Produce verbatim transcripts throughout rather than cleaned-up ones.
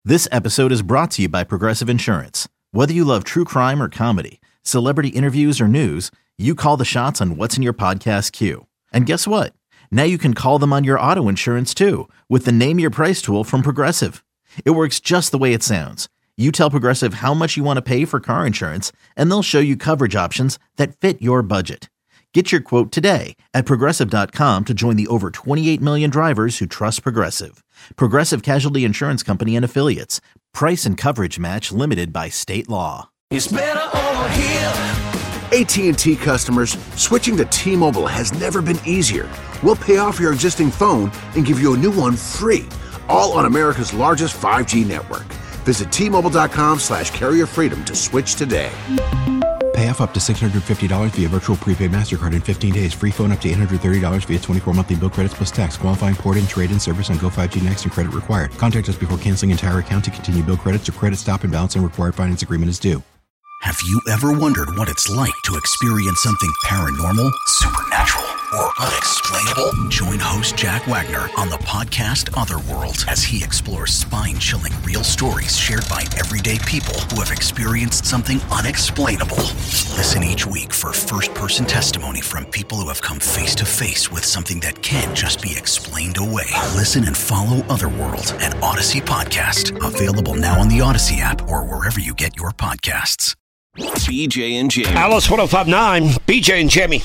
This episode is brought to you by Progressive Insurance. Whether you love true crime or comedy, celebrity interviews or news, you call the shots on what's in your podcast queue. And guess what? Now you can call them on your auto insurance too with the Name Your Price tool from Progressive. It works just the way it sounds. You tell Progressive how much you want to pay for car insurance, and they'll show you coverage options that fit your budget. Get your quote today at Progressive dot com to join the over twenty-eight million drivers who trust Progressive. Progressive Casualty Insurance Company and Affiliates. Price and coverage match limited by state law. It's better over here. A T and T customers, switching to T-Mobile has never been easier. We'll pay off your existing phone and give you a new one free, all on America's largest five G network. Visit T Mobile dot com slash carrier freedom to switch today. Pay off up to six hundred fifty dollars via virtual prepaid MasterCard in fifteen days. Free phone up to eight hundred thirty dollars via twenty-four monthly bill credits plus tax. Qualifying port-in, trade-in service on Go five G Next and credit required. Contact us before canceling entire account to continue bill credits or credit stop and balance and required finance agreement is due. Have you ever wondered what it's like to experience something paranormal, supernatural, or unexplainable? Join host Jack Wagner on the podcast Otherworld as he explores spine-chilling real stories shared by everyday people who have experienced something unexplainable. Listen each week for first-person testimony from people who have come face-to-face with something that can't just be explained away. Listen and follow Otherworld, an Odyssey podcast, available now on the Odyssey app or wherever you get your podcasts. B J and Jamie. Alice one oh five point nine, B J and Jamie.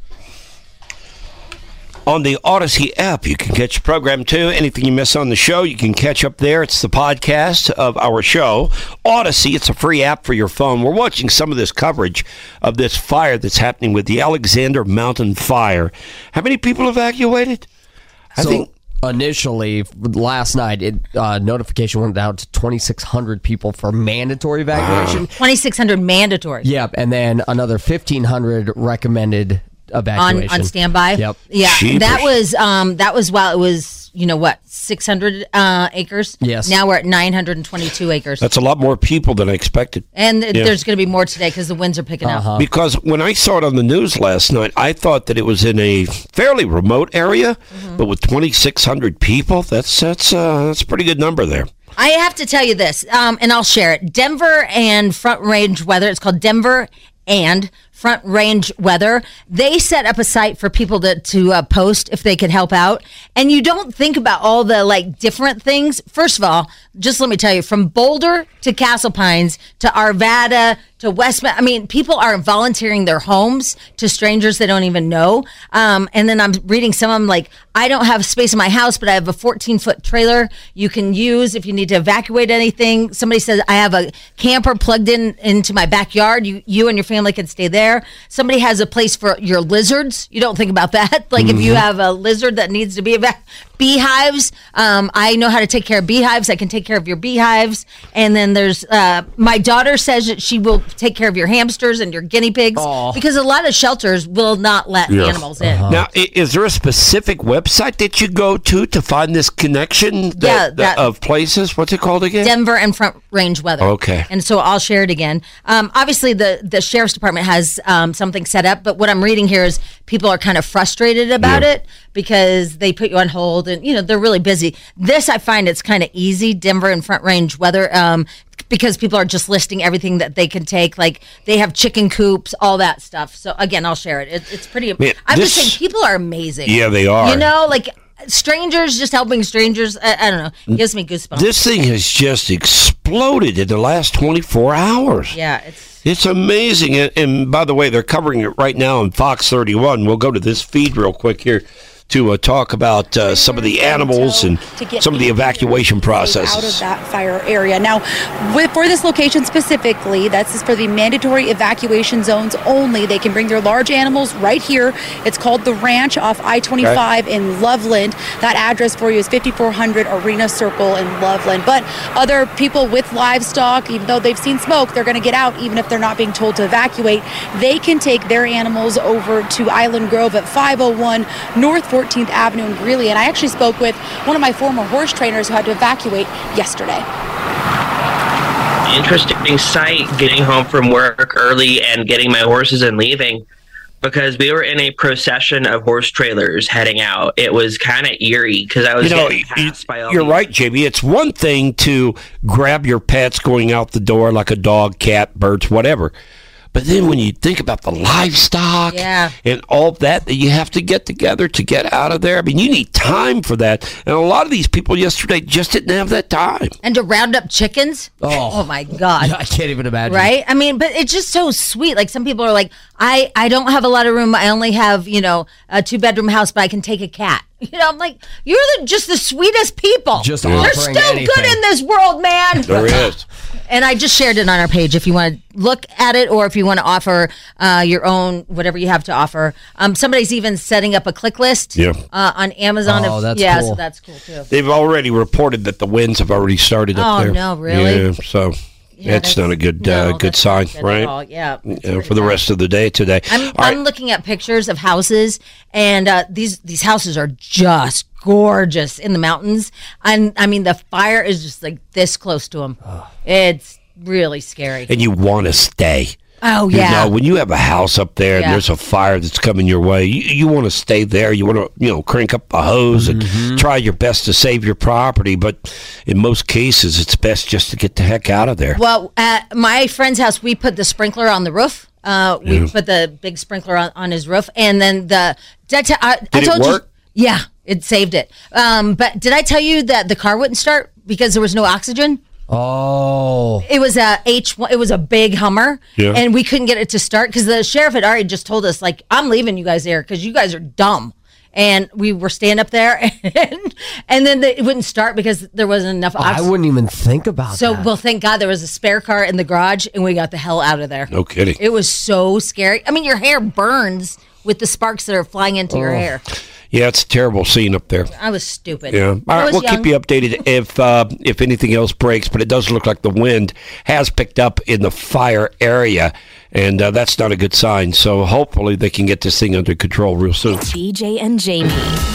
On the Odyssey app, you can catch the program too. Anything you miss on the show, you can catch up there. It's the podcast of our show. Odyssey, it's a free app for your phone. We're watching some of this coverage of this fire that's happening with the Alexander Mountain Fire. How many people evacuated? I so, think... Initially, last night, it uh, notification went out to twenty-six hundred people for mandatory evacuation. Wow. twenty-six hundred mandatory. Yep, and then another fifteen hundred recommended evacuation. On, on standby? Yep. Yeah, Jeepers. that was um, that was while it was, you know what, six hundred uh, acres? Yes. Now we're at nine hundred twenty-two acres. That's a lot more people than I expected. And Yeah. there's going to be more today because the winds are picking Uh-huh. up. Because when I saw it on the news last night, I thought that it was in a fairly remote area, Mm-hmm. but with twenty-six hundred people, that's that's uh, that's a pretty good number there. I have to tell you this, um, and I'll share it. Denver and Front Range Weather, it's called Denver and Front Range Weather. They set up a site for people to, to uh, post if they could help out. And you don't think about all the like different things. First of all, just let me tell you, from Boulder to Castle Pines to Arvada to West, I mean, people are volunteering their homes to strangers they don't even know. Um, and then I'm reading some of them like, I don't have space in my house, but I have a fourteen foot trailer you can use if you need to evacuate anything. Somebody says, I have a camper plugged in into my backyard. You, you and your family can stay there. Somebody has a place for your lizards. You don't think about that. Like mm-hmm. if you have a lizard that needs to be evac- beehives, um, I know how to take care of beehives. I can take care of your beehives. And then there's uh, my daughter says that she will take care of your hamsters and your guinea pigs. Aww. Because a lot of shelters will not let yeah. animals in. Uh-huh. Now, is there a specific website that you go to to find this connection that, yeah, that, of places? What's it called again? Denver and Front Range Weather. Okay. And so I'll share it again. Um, obviously, the, the sheriff's department has um, something set up, but what I'm reading here is people are kind of frustrated about yeah. it because they put you on hold and, you know, they're really busy. This, I find it's kind of easy, Denver and Front Range Weather, um, because people are just listing everything that they can take. Like they have chicken coops, all that stuff. So again, I'll share it. it it's pretty, Man, I'm this, just saying people are amazing. Yeah, they are. You know, like strangers, just helping strangers. I, I don't know. It gives me goosebumps. This thing has just exploded in the last twenty-four hours. Yeah, it's It's amazing. And, and by the way, they're covering it right now on Fox thirty-one. We'll go to this feed real quick here to uh, talk about uh, some of the animals and some of the evacuation processes. Out of that fire area. Now, with, for this location specifically, that's for the mandatory evacuation zones only. They can bring their large animals right here. It's called The Ranch off I twenty-five okay. in Loveland. That address for you is fifty-four hundred Arena Circle in Loveland. But other people with livestock, even though they've seen smoke, they're going to get out even if they're not being told to evacuate. They can take their animals over to Island Grove at five oh one North fourteenth Avenue in Greeley. And I actually spoke with one of my former horse trainers who had to evacuate yesterday. Interesting sight, getting home from work early and getting my horses and leaving. because we were in a procession of horse trailers heading out. It was kind of eerie because I was You know, getting you- passed by all you're these- right, Jamie. It's one thing to grab your pets going out the door like a dog, cat, birds, whatever. But then when you think about the livestock Yeah. and all that that you have to get together to get out of there, I mean, you need time for that. And a lot of these people yesterday just didn't have that time. And to round up chickens. Oh. my God. I can't even imagine. Right? I mean, but it's just so sweet. Like some people are like, I, I don't have a lot of room. I only have, you know, a two bedroom house, but I can take a cat. You know, I'm like, you're the, just the sweetest people. Just There's offering still anything. good in this world, man. There is. And I just shared it on our page if you want to look at it or if you want to offer uh, your own, whatever you have to offer. Um, somebody's even setting up a click list Yeah. uh, on Amazon. Oh, if, that's yeah, cool. so that's cool too. They've already reported that the winds have already started up Oh, there. no, really? Yeah, so Yeah, that's not a good no, uh, good that's sign, not good at right? all. Yeah, it's Yeah, pretty for the bad. rest of the day today. I'm, All I'm right. looking at pictures of houses, and uh, these these houses are just gorgeous in the mountains. And I mean, the fire is just like this close to them. It's really scary. And you want to stay. Oh You yeah, know, when you have a house up there and Yeah. there's a fire that's coming your way, you, you want to stay there. You want to, you know, crank up a hose and try your best to save your property. But in most cases, it's best just to get the heck out of there. Well, at my friend's house, we put the sprinkler on the roof. Uh, we put the big sprinkler on, on his roof, and then the. Did I, t- I, I Did it told work? you. Yeah, it saved it. Um, but did I tell you that the car wouldn't start because there was no oxygen? Oh. It was a H one. It was a big Hummer, Yeah. and we couldn't get it to start because the sheriff had already just told us, like, I'm leaving you guys there because you guys are dumb. And we were standing up there, and, and then the, it wouldn't start because there wasn't enough I oxygen. wouldn't even think about So, that. well, thank God there was a spare car in the garage, and we got the hell out of there. No kidding. It was so scary. I mean, your hair burns with the sparks that are flying into your hair. Yeah, it's a terrible scene up there. I was stupid. Yeah. All I right, was we'll young. keep you updated if uh, if anything else breaks, but it does look like the wind has picked up in the fire area, and uh, that's not a good sign. So hopefully they can get this thing under control real soon. B J and Jamie.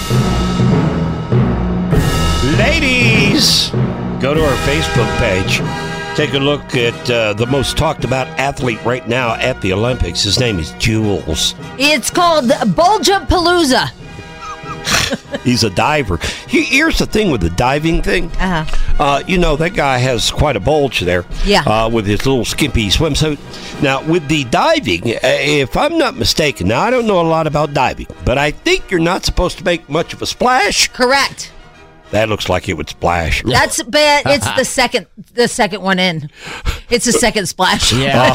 Ladies, go to our Facebook page. Take a look at uh, the most talked about athlete right now at the Olympics. His name is Jules. It's called Bulgapalooza. He's a diver. He, here's the thing with the diving thing. Uh-huh. Uh, you know, that guy has quite a bulge there. Yeah. Uh, with his little skimpy swimsuit. Now, with the diving, uh, if I'm not mistaken, now I don't know a lot about diving, but I think you're not supposed to make much of a splash. Correct. That looks like it would splash. That's but it's the second the second one in. It's the second splash. Yeah.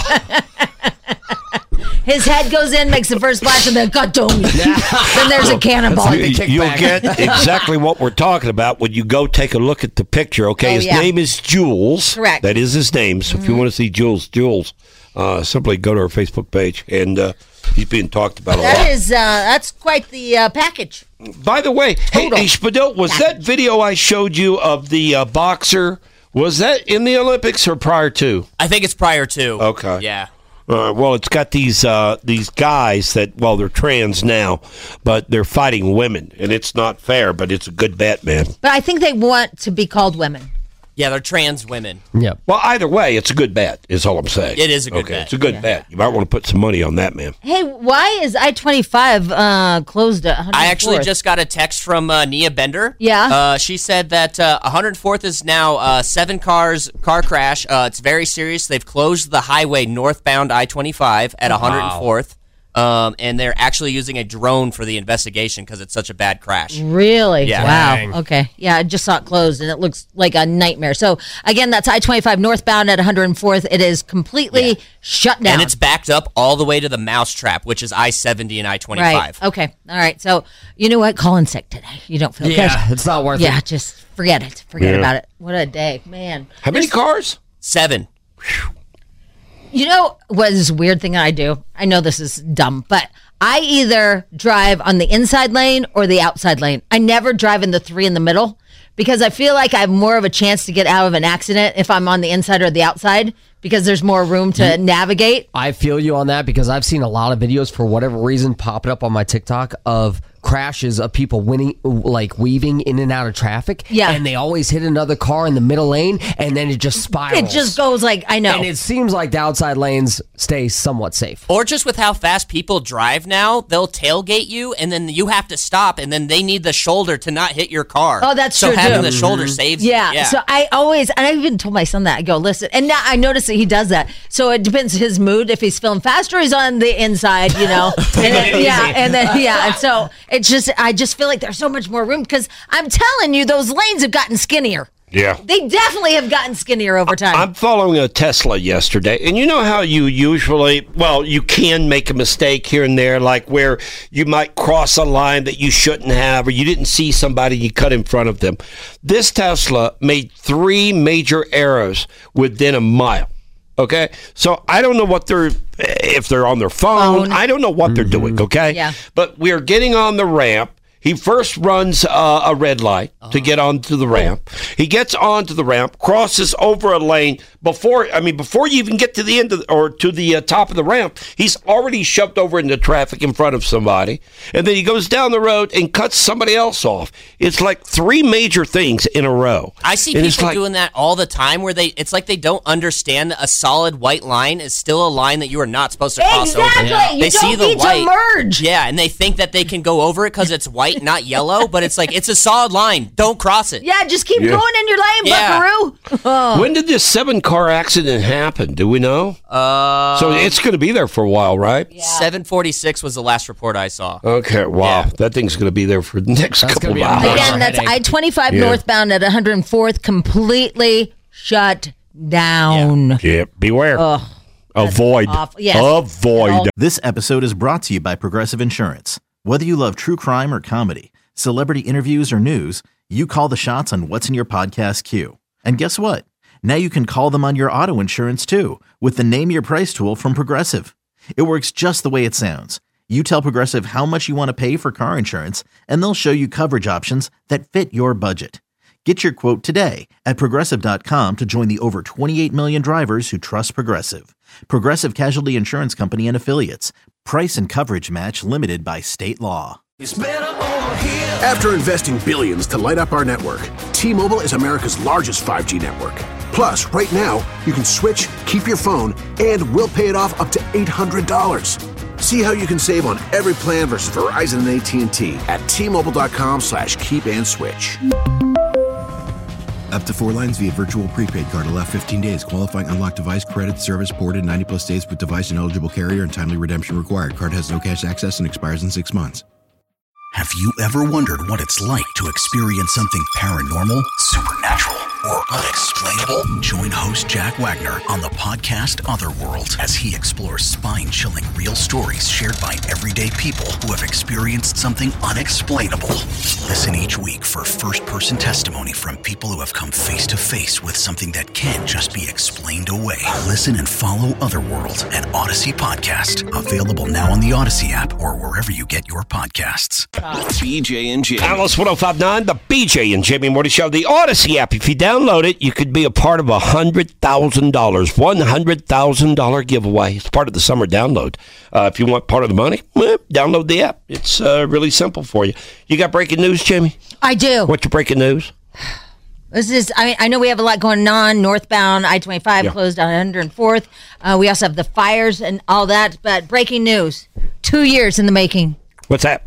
His head goes in, makes the first splash, and then got-dong. Then there's a cannonball. You, you'll get exactly what we're talking about when you go take a look at the picture. Okay, Oh, his yeah. name is Jules. Correct. That is his name. So if you want to see Jules, Jules, uh, simply go to our Facebook page, and uh, he's being talked about a lot. That is uh, that's quite the uh, package. By the way, hey, Total. hey Spadil, was that video I showed you of the uh, boxer? Was that in the Olympics or prior to? I think it's prior to. Okay. Yeah. Uh, well, it's got these uh, these guys that, well, they're trans now, but they're fighting women, and it's not fair, but it's a good bet, man. But I think they want to be called women. Yeah, they're trans women. Yep. Well, either way, it's a good bet, is all I'm saying. It is a good okay, bet. It's a good bet. You might want to put some money on that, man. Hey, why is I twenty-five uh, closed at one hundred fourth? I actually just got a text from uh, Nia Bender. Yeah. Uh, she said that uh, one hundred fourth is now uh, seven cars car crash. Uh, it's very serious. They've closed the highway northbound I twenty-five at one hundred fourth. Um, and they're actually using a drone for the investigation because it's such a bad crash. Really? Yeah. Wow. Dang. Okay. Yeah, I just saw it closed, and it looks like a nightmare. So, again, that's I twenty-five northbound at one hundred fourth. It is completely Yeah. shut down. And it's backed up all the way to the Mousetrap, which is I seventy and I twenty-five. Right. Okay. All right. So, you know what? Call in sick today. You don't feel Yeah, good. it's not worth Yeah, it. just forget it. Forget Yeah. about it. What a day, man. How many cars? Seven. You know what is a weird thing I do? I know this is dumb, but I either drive on the inside lane or the outside lane. I never drive in the three in the middle because I feel like I have more of a chance to get out of an accident if I'm on the inside or the outside because there's more room to navigate. I feel you on that because I've seen a lot of videos for whatever reason popping up on my TikTok of crashes of people winning, like weaving in and out of traffic. Yeah. And they always hit another car in the middle lane, and then it just spirals. It just goes like, I know. And it seems like the outside lanes stay somewhat safe. Or just with how fast people drive now, they'll tailgate you, and then you have to stop, and then they need the shoulder to not hit your car. Oh, that's so true, having too. the shoulder saves you. Yeah, Yeah. so I always, and I even told my son that. I go, listen, and now I notice that he does that. So it depends his mood, if he's feeling fast or he's on the inside, you know. and then, yeah, and then, yeah, and so it's just, I just feel like there's so much more room because I'm telling you, those lanes have gotten skinnier. Yeah. They definitely have gotten skinnier over time. I'm following a Tesla yesterday, and you know how you usually, well, you can make a mistake here and there, like where you might cross a line that you shouldn't have, or you didn't see somebody, you cut in front of them. This Tesla made three major errors within a mile. Okay, so I don't know what they're, if they're on their phone, phone. I don't know what mm-hmm. they're doing, okay? Yeah. But we're getting on the ramp. He first runs uh, a red light uh-huh. to get onto the ramp. He gets onto the ramp, crosses over a lane before. I mean, before you even get to the end of the, or to the uh, top of the ramp, he's already shoved over into traffic in front of somebody, and then he goes down the road and cuts somebody else off. It's like three major things in a row. I see and people like, doing that all the time, where they it's like they don't understand a solid white line is still a line that you are not supposed to cross exactly. over. Yeah. You They don't see the need white, to merge. yeah, and they think that they can go over it because it's white, not yellow. But it's like it's a solid line. Don't cross it. Yeah, just keep Yeah. going in your lane, Yeah. buckaroo. Oh. When did this seven-car accident happen? Do we know? Uh, So it's going to be there for a while, right? seven forty-six was the last report I saw. Okay, wow. Yeah. That thing's going to be there for the next That's couple gonna of be a hours. Again, that's Headache. I twenty-five Yeah. northbound at one hundred fourth, completely shut down. Yeah, beware. Ugh, Avoid. awful. Yes. Avoid. This episode is brought to you by Progressive Insurance. Whether you love true crime or comedy, celebrity interviews or news, you call the shots on what's in your podcast queue. And guess what? Now you can call them on your auto insurance too with the Name Your Price tool from Progressive. It works just the way it sounds. You tell Progressive how much you want to pay for car insurance, and they'll show you coverage options that fit your budget. Get your quote today at Progressive dot com to join the over twenty-eight million drivers who trust Progressive. Progressive Casualty Insurance Company and Affiliates. Price and coverage match limited by state law. It's better over here. After investing billions to light up our network, T-Mobile is America's largest five G network. Plus, right now, you can switch, keep your phone, and we'll pay it off up to eight hundred dollars. See how you can save on every plan versus Verizon and A T and T at T-Mobile.com slash keep and switch. Up to four lines via virtual prepaid card. Allow fifteen days. Qualifying unlocked device credit service ported ninety plus days with device and eligible carrier and timely redemption required. Card has no cash access and expires in six months. Have you ever wondered what it's like to experience something paranormal, supernatural, or unexplainable? Join host Jack Wagner on the podcast Otherworld as he explores spine-chilling real stories shared by everyday people who have experienced something unexplainable. Listen each week for first-person testimony from people who have come face-to-face with something that can't just be explained away. Listen and follow Otherworld, an Odyssey podcast. Available now on the Odyssey app or wherever you get your podcasts. B J and Jamie. Alice one oh five point nine, the B J and Jamie Morning Show, the Odyssey app. If you download it, you could be a part of a one hundred thousand dollars, one hundred thousand dollars giveaway. It's part of the summer download. Uh, if you want part of the money, well, download the app. It's uh, really simple for you. You got breaking news, Jamie? I do. What's your breaking news? This is, I mean, I know we have a lot going on. Northbound, I twenty-five Yeah. closed on one hundred fourth. Uh, we also have the fires and all that. But breaking news, two years in the making. What's that?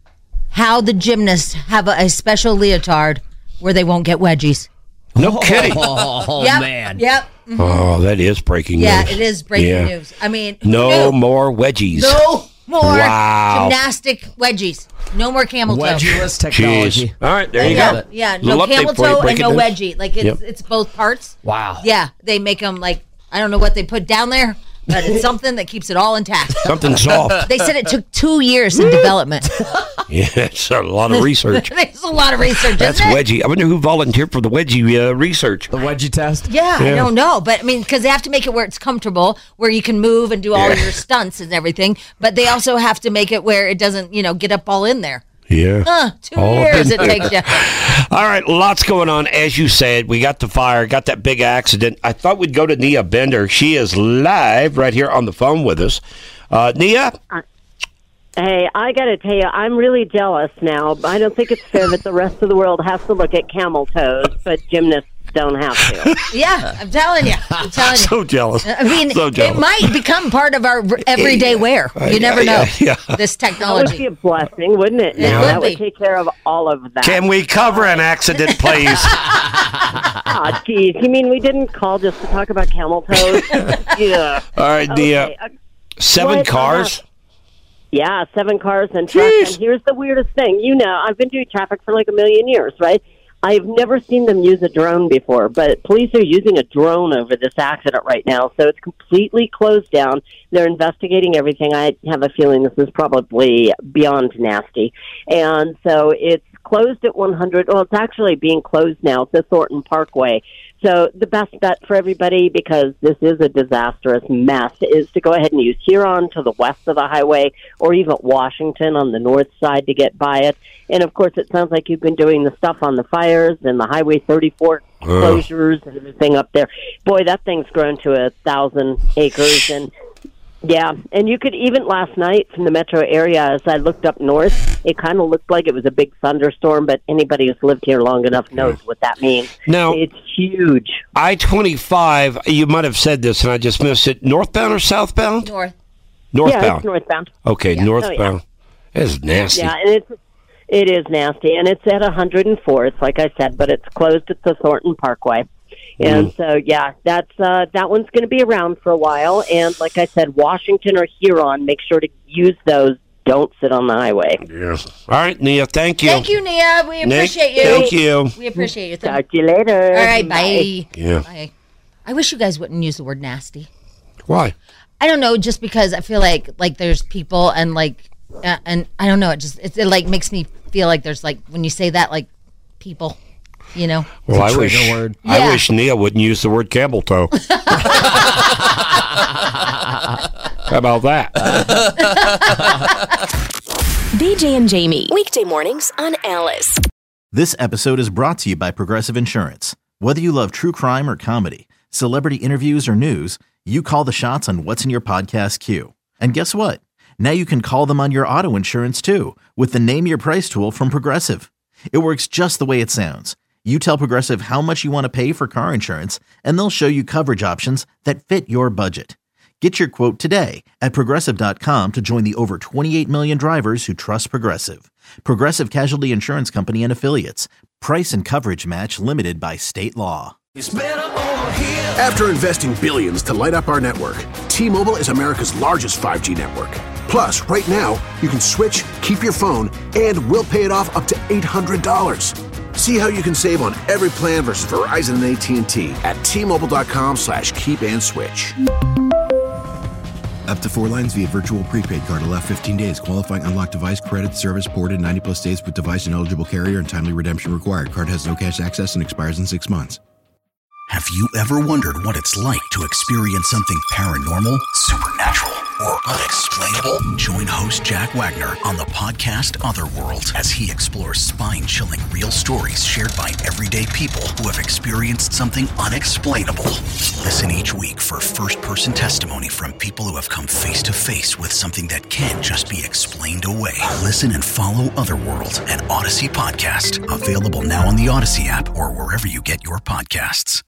How the gymnasts have a, a special leotard where they won't get wedgies. No kidding. Oh, yep, man. Yep. mhm. Oh, that is breaking Yeah, news. it is breaking Yeah. news. I mean, who No knew? more wedgies. No more Wow. gymnastic wedgies. No more camel toe. Wedgieless technology. Jeez. All right, there you yeah, go. yeah, Little no update camel for you, toe and breaking no news. wedgie. Like it's Yep. it's both parts. Wow. Yeah, they make them like I don't know what they put down there, but it's something that keeps it all intact. Something's off. They said it took two years in development. Yeah, it's a lot of research. There's a lot of research. That's isn't it? wedgie. I wonder who volunteered for the wedgie uh, research. The wedgie test? Yeah, I Yeah. don't know, but I mean, because they have to make it where it's comfortable, where you can move and do all Yeah. your stunts and everything. But they also have to make it where it doesn't, you know, get up all in there. Yeah. Uh, two All years in it there. takes you. All right, lots going on. As you said, we got the fire, got that big accident. I thought we'd go to Nia Bender. She is live right here on the phone with us. Uh, Nia? Hey, I got to tell you, I'm really jealous now. I don't think it's fair that the rest of the world has to look at camel toes, but gymnasts don't have to. Yeah, I'm telling you. I'm telling you. So jealous. I mean, so jealous. it might become part of our everyday wear. You never know. Yeah, yeah. This That technology. would be a blessing, wouldn't it? Now would that be. would take care of all of that. Can we cover an accident, please? Ah, geez. You mean we didn't call just to talk about camel toes? Yeah. All right, the uh, Okay, uh, seven what, cars. uh, Yeah, seven cars and trucks. And here's the weirdest thing. You know, I've been doing traffic for like a million years, right? I've never seen them use a drone before, but police are using a drone over this accident right now, so it's completely closed down. They're investigating everything. I have a feeling this is probably beyond nasty. And so it's closed at one hundred. Well, it's actually being closed now. It's the Thornton Parkway. So the best bet for everybody, because this is a disastrous mess, is to go ahead and use Huron to the west of the highway, or even Washington on the north side to get by it. And, of course, it sounds like you've been doing the stuff on the fires and the Highway thirty-four closures and everything up there. Boy, that thing's grown to a thousand acres. And, yeah, and you could even last night from the metro area, as I looked up north, it kind of looked like it was a big thunderstorm, but anybody who's lived here long enough knows what that means. Now, it's huge. I twenty-five, you might have said this and I just missed it. Northbound or southbound? North. Northbound. Yeah, it's northbound. Okay, Yeah. northbound. Oh, yeah. It's nasty. Yeah, and it's it is nasty, and it's at one hundred fourth, like I said, but it's closed at the Thornton Parkway. And Mm. so, yeah, that's uh, that one's going to be around for a while. And like I said, Washington or Huron, make sure to use those. Don't sit on the highway. Yes. All right, Nia, thank you. Thank you, Nia. We Nick, appreciate you. thank you. We appreciate you. Talk to you later. All right, bye. Yeah. Bye. I wish you guys wouldn't use the word nasty. Why? I don't know, just because I feel like like there's people and like uh, and I don't know, it just it, it like makes me feel like there's like when you say that like people, you know. Well, I wish, word. I Yeah. wish Nia wouldn't use the word camel toe. How about that? B J and Jamie, weekday mornings on Alice. This episode is brought to you by Progressive Insurance. Whether you love true crime or comedy, celebrity interviews or news, you call the shots on what's in your podcast queue. And guess what? Now you can call them on your auto insurance too with the Name Your Price tool from Progressive. It works just the way it sounds. You tell Progressive how much you want to pay for car insurance, and they'll show you coverage options that fit your budget. Get your quote today at Progressive dot com to join the over twenty-eight million drivers who trust Progressive. Progressive Casualty Insurance Company and Affiliates. Price and coverage match limited by state law. After investing billions to light up our network, T-Mobile is America's largest five G network. Plus, right now, you can switch, keep your phone, and we'll pay it off up to eight hundred dollars. See how you can save on every plan versus Verizon and A T and T at T-Mobile.com slash keep and switch. Up to four lines via virtual prepaid card. Allow fifteen days. Qualifying unlocked device credit service ported ninety plus days with device and eligible carrier and timely redemption required. Card has no cash access and expires in six months. Have you ever wondered what it's like to experience something paranormal, supernatural, or unexplainable? Join host Jack Wagner on the podcast Otherworld as he explores spine-chilling real stories shared by everyday people who have experienced something unexplainable. Listen each week for first-person testimony from people who have come face-to-face with something that can't just be explained away. Listen and follow Otherworld, an Odyssey podcast. Available now on the Odyssey app or wherever you get your podcasts.